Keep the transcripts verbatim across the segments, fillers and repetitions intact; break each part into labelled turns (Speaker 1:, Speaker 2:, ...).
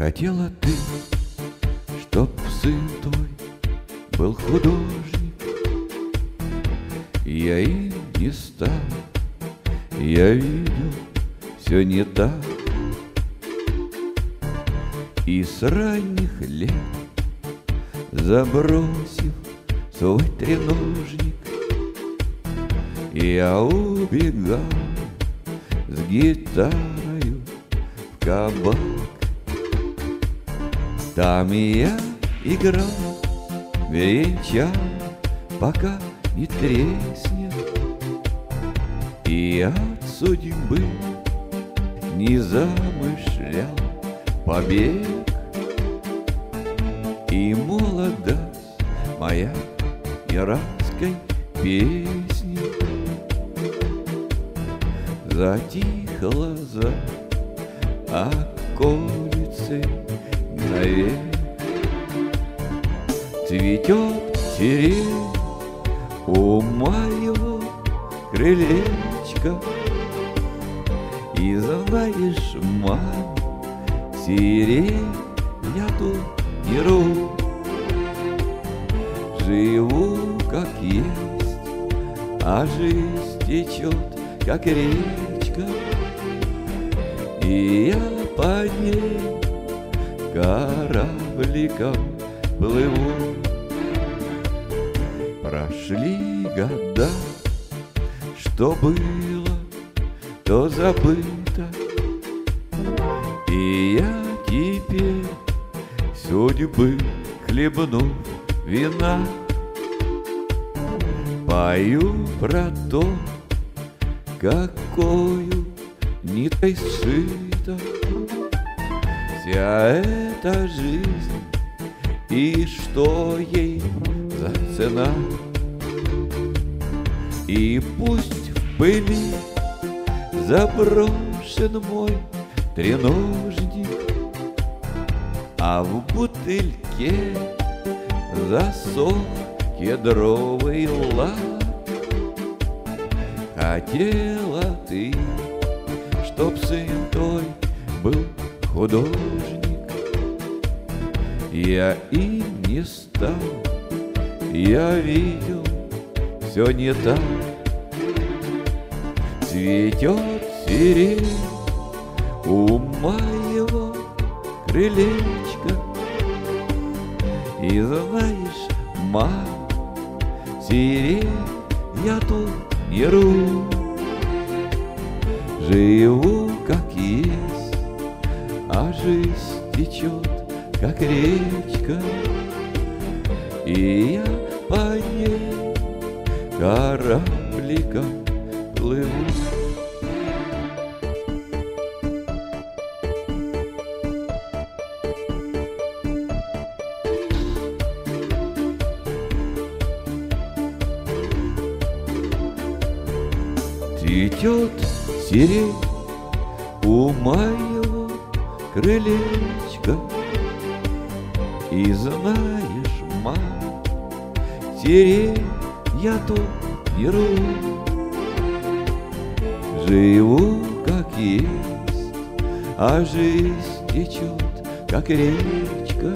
Speaker 1: Хотела ты, чтоб сын твой был художник. Я и не стал, я видел, все не так. И с ранних лет, забросив свой треножник, я убегал с гитарою в кабак. Там я играл, бренчал, пока не треснет. И от судьбы не замышлял побег. И молодость моя иранской песни затихла за околицей навек. Цветет сирень у моего крылечка. И знаешь, мам, сирень я тут не ру. Живу как есть, а жизнь течет, как речка. И я по ней корабликом плыву. Прошли года, что было, то забыто. И я теперь судьбы хлебнув вина, пою про то, какою ниткой сшита вся эта жизнь, и что ей за цена. И пусть в пыли заброшен мой треножник, а в бутыльке засох кедровый лак. Хотела ты, чтоб сын твой был художник. Я и не стал, я видел, все не так. Цветет сирень у моего крылечка. И знаешь, мам, сирень я тут не ру. Живу как есть, а жизнь течет, как речка. И я по ней корабликом плыву. Цветет сирень у моего крылечка. И знаешь, мам, сирень я тут не ру. Живу как есть, а жизнь течет, как речка.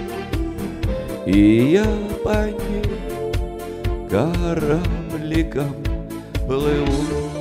Speaker 1: И я по ней корабликом плыву.